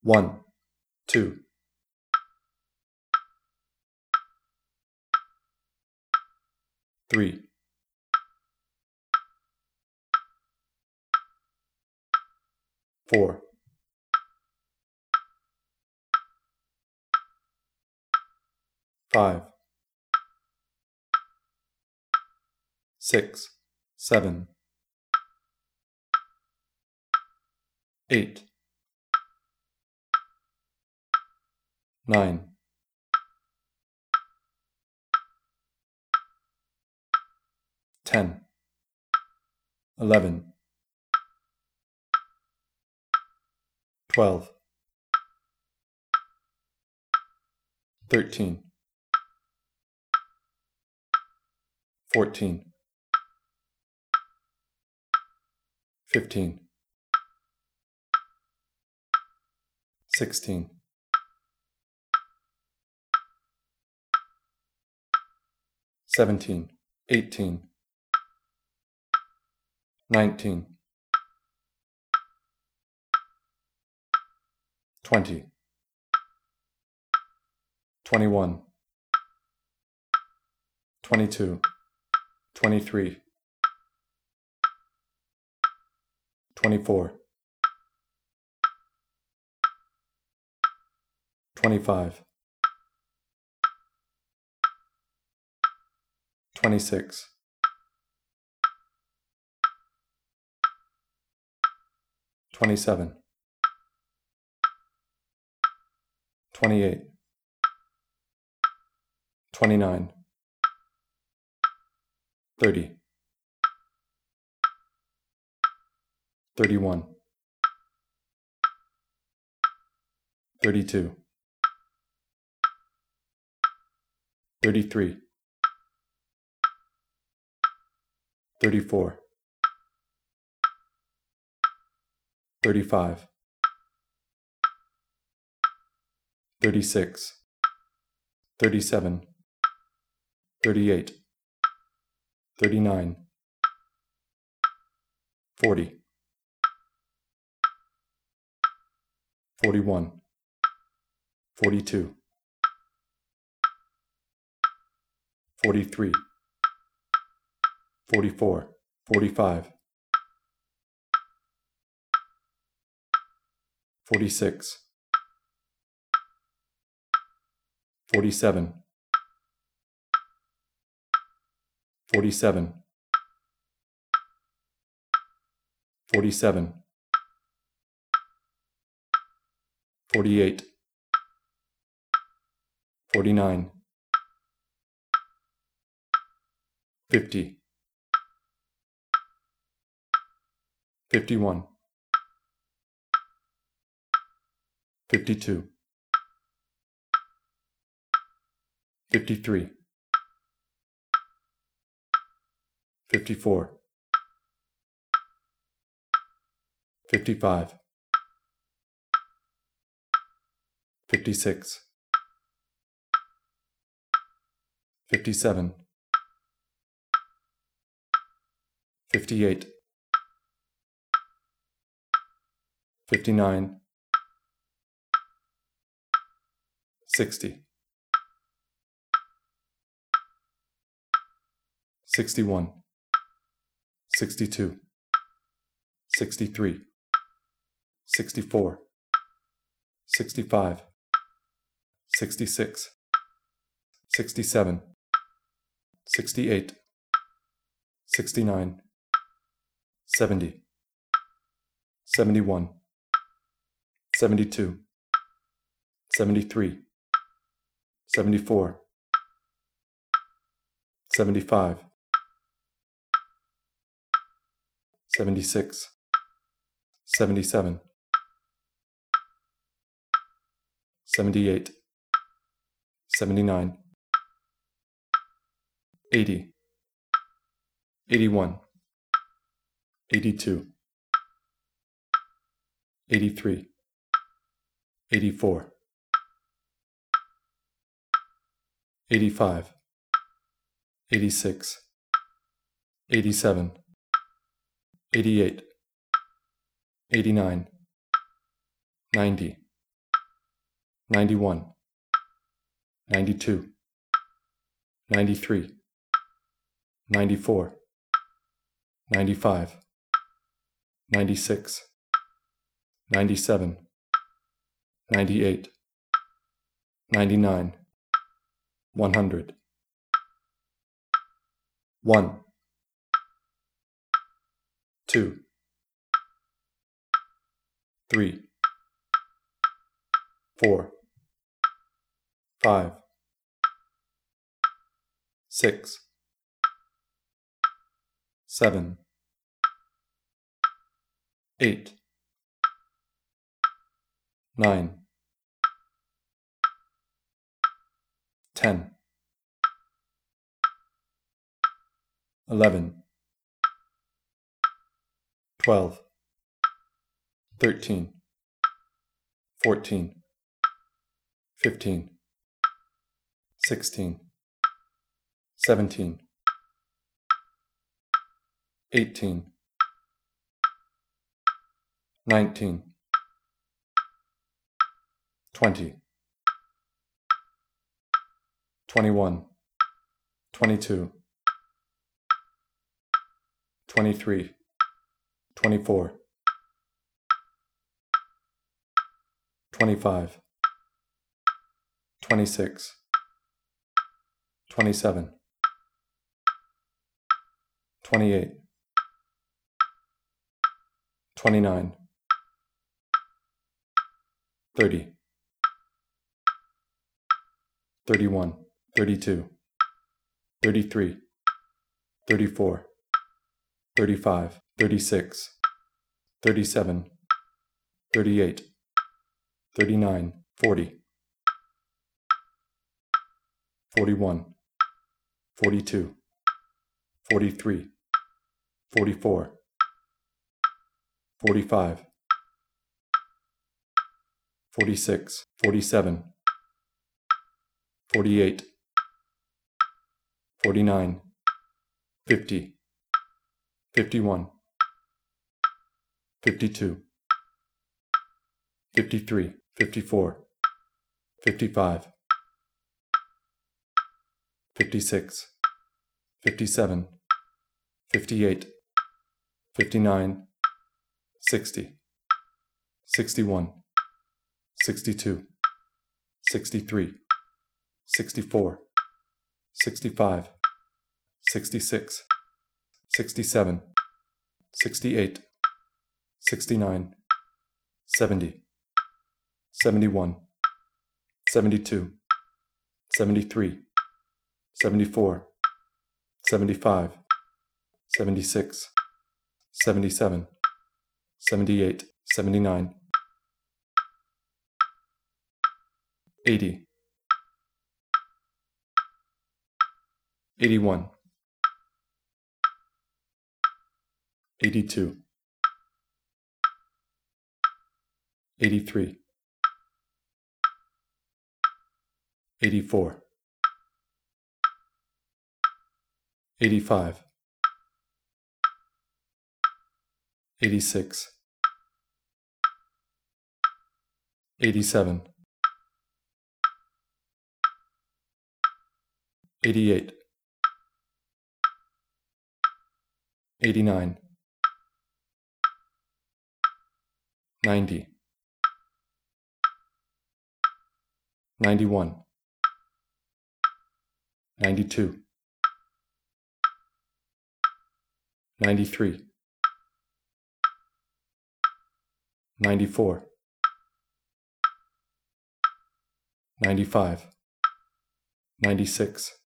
1, 2, 3, 4, 5, 6, 7, 8, 9, 10, 11, 12, 13, 14, 15, 16, 17, 18, 19, 20, 21, 22, 23, 24, 25, 26, 27, 28, 29, 30, 31, 32, 33, 34, 35, 36, 37, 38, 39, 40, 41, 42, 43, 44, 45, 46, 47, 47, 47, 48, 49, 50, 51, 52, 53, 54, 55, 56, 57, 58, 59, 60, 61, 62, 63, 64, 65, 66, 67, 68, 69, 70, 71, 72, 73, 74, 75, 76, 77, 78, 79, 80, 81, 82, 83, 84, 85, 86, 87, 88, 89, 90, 91, 92, 93, 94, 95, 96, 97, 98, 99, 100. 1, 2, 3, 4, 5, 6, 7, 8, 9, 10, 11, 12, 13, 14, 15, 16, 17, 18, 19, 20, 21, 22, 23, 24, 25, 26, 27, 28, 29, 30, 31, 32, 33, 34, 35, 36, 37, 38, 39, 40, 41, 42, 43, 44, 45, 46, 47, 48, 49, 50, 51, 52, 53, 54, 55, 56, 57, 58, 59, 60, 61, 62, 63, 64, 65, 66, 67, 68, 69, 70, 71, 72, 73, 74, 75, 76, 77, 78, 79, 80, 81, 82, 83, 84, 85, 86, 87, 88, 89, 90, 91, 92, 93, 94, 95, 96,